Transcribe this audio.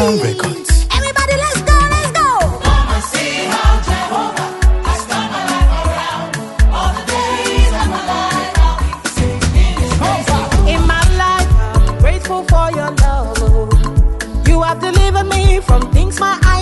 Crown Records. Everybody, let's go, let's go. Come and see how Jehovah has turned my life around. All the days of my life, I'll be singing His praise. In my life, I'm grateful for your love. You have delivered me from things my eyes